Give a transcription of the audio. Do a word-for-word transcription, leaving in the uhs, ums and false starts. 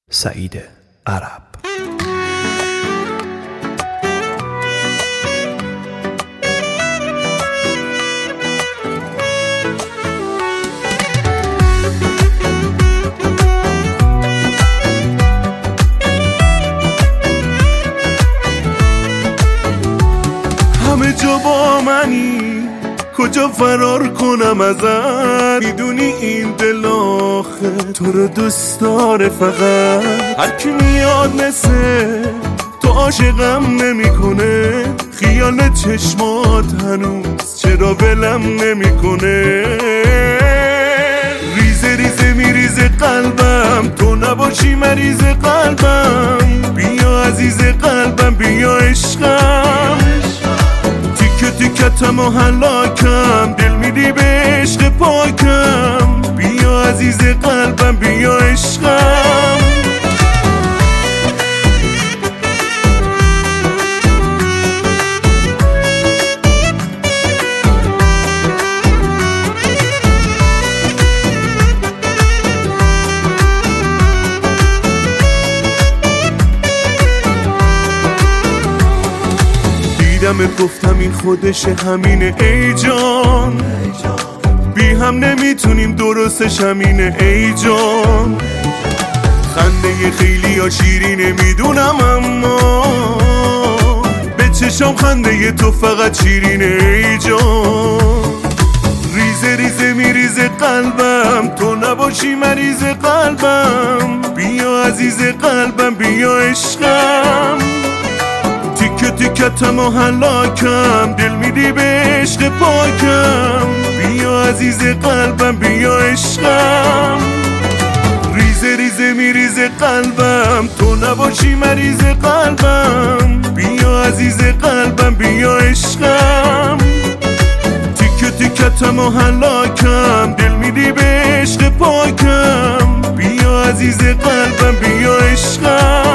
سعید عرب. همه جا با منی، کجا فرار کنم ازت؟ میدونی این دل آخه تو رو دوست داره، فقط هر کی میاد مثل تو عاشقم نمیکنه. خیال چشمات هنوز چرا ولم نمیکنه؟ ریزه ریزه میریزه قلبم، تو نباشی مریض قلبم. بیا عزیز قلبم، بیا عشقم، تیکه تیکتم و هلاکم، دل میدی به عشق پاکم. بیا عزیز قلبم، بیا عشقم. دیدمت گفتم این خودشه، همینه ای جان. بی هم نمیتونیم درستش، همینه ای جان. خنده خیلی یا شیرینه میدونم، اما به چشام خنده تو فقط شیرینه ای جان. ریزه ریزه میریزه قلبم، تو نباشی مریض قلبم. بیا عزیز قلبم، بیا عشقم، تیکه تیکتم و هلاکم، دل میدی به عشق پاکم. بیا عزیز قلبم، بیا عشقم. ریزه ریزه میریزه قلبم، تو نباشی مریض قلبم. بیا عزیز قلبم، بیا عشقم، تیکه تیکتم و هلاکم، دل میدی به عشق پاکم. بیا عزیز قلبم، بیا عشقم.